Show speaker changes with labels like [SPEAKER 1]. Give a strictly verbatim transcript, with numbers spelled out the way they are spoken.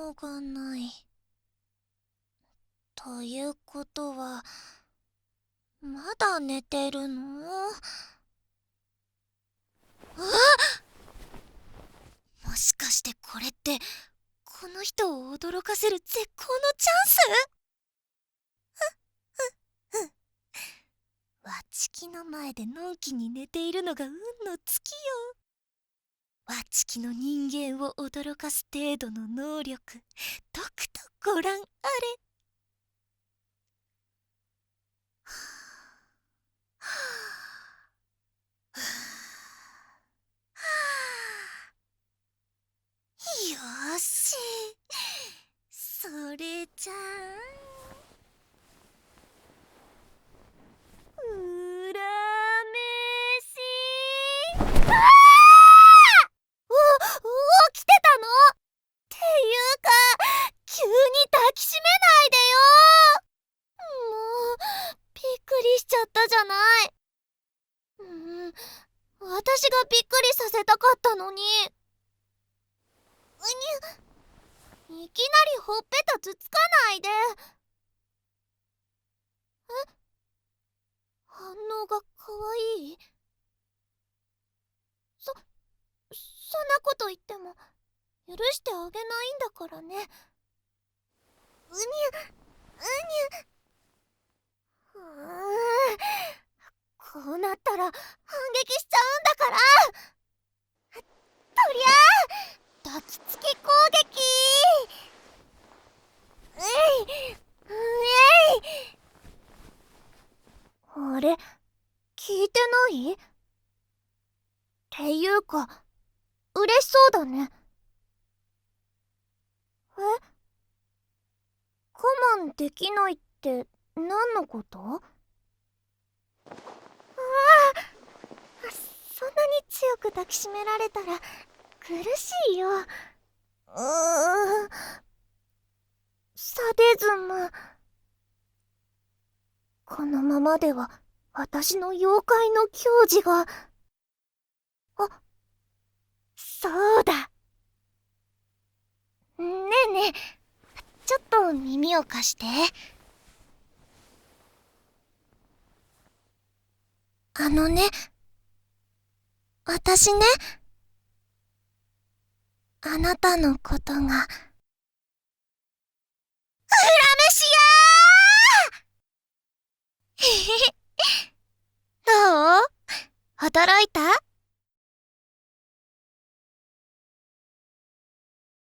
[SPEAKER 1] 応がない。ということは、まだ寝てるの？あ！もしかしてこれって、この人を驚かせる絶好のチャンス？ふっふっふっ。わちきの前でのんきに寝ているのが運の尽きよ。わちきの人間を驚かす程度の能力、とくとご覧あれ。はあはあはあ、よーし、それじゃあうらめし。ああ！お、起きてたの？っていうか、急に抱きしめないでよ。もう、びっくりしちゃったじゃない。うん、私がびっくりさせたかったのに。うにゅ、いきなりほっぺたつつかないで。え？反応がかわいい？そ、そんなこと言っても許してあげないんだからね。うにゅ、うにゅ。うーん、こうなったら反撃しちゃうんだから。とりゃあ抱きつき攻撃。うい、うえい。あれ、聞いてない？っていうか嬉しそうだね。え？我慢できないって何のこと？ああ、そんなに強く抱きしめられたら苦しいよ。うーん、サデズム。このままでは私の妖怪の矜持が。あ、そうだ。ねえねえ、ちょっと耳を貸して。あのね、私ね、あなたのことが。うらめしやー。へへへ。どう？働い